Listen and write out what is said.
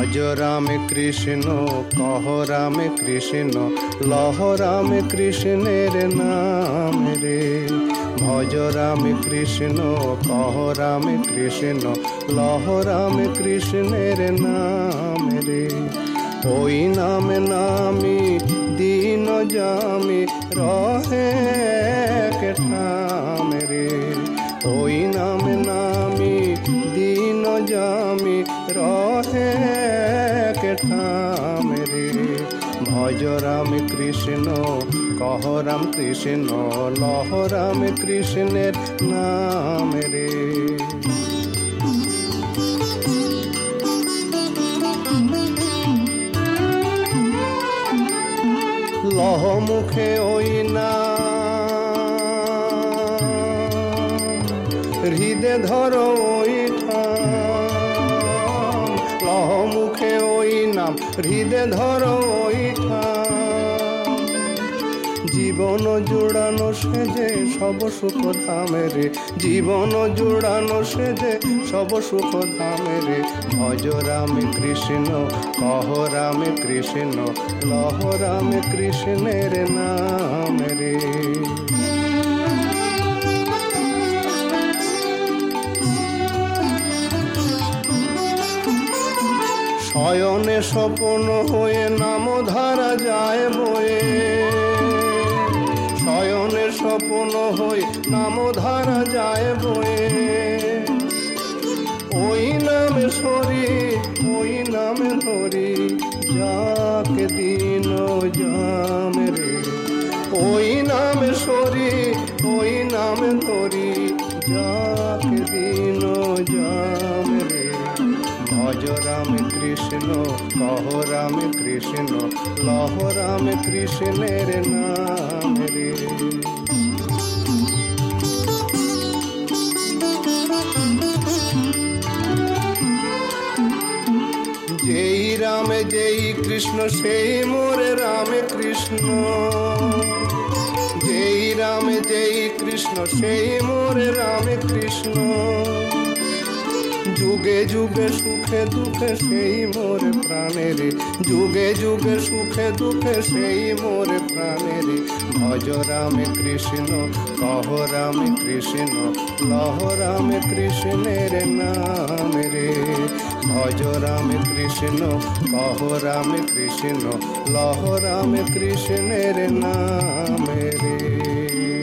ভজ রামে কৃষ্ণ কহ রামে কৃষ্ণ লহ রামে কৃষ্ণের নাম রে। ভজ রামে কৃষ্ণ কহ রামে কৃষ্ণ লহ রামে কৃষ্ণের নাম রে। ওই নামে নামি দিন জামি রহে কে ঠাম রে। ওই নামে নামি দিন জামি রহে কে ঠাম রে। ভজ রাম কৃষ্ণ কহ রাম কৃষ্ণ লহ রাম কৃষ্ণের নাম রে। লহ মুখে ওই নাম হৃদে ধরো ওই ঠাম। লহ মুখে ওই নাম হৃদে ধরো ওই ঠাম। জীবন জুড়ানো সেজে সব সুখ ধামে রে। জীবন জুড়ানো সেজে সব সুখ ধামে রে। ভজ রামে কৃষ্ণ কহ রামে কৃষ্ণ লহ রামে কৃষ্ণের নাম রে। শয়নে স্বপ্ন হয়ে নাম ধারা যায় বয়ে। শয়নে স্বপ্ন হয়ে নাম ধারা যায় বয়ে। ওই নামে সরি ওই নামে ধরি যাকে দিন জাম রে। ওই নামে সরি ওই নামে ধরি যাকে দিন জাম রে। ভজ রাম কৃষ্ণ কহ রাম কৃষ্ণ লহ রাম কৃষ্ণের নাম রে। যেই রামে যেই কৃষ্ণ সেই মোরে রামে কৃষ্ণ। যেই রামে যেই কৃষ্ণ সেই মোরে রামে কৃষ্ণ। যুগে যুগে সুখে দুঃখে সেই মোরে প্রাণের। যুগে যুগে সুখে দুঃখে সেই মোরে প্রাণের। ভজ রামে কৃষ্ণ কহ রামে কৃষ্ণ লহ রামে কৃষ্ণের নাম রে। ভজ রামে কৃষ্ণ কহ রামে কৃষ্ণ লহ রামে কৃষ্ণের নাম রে।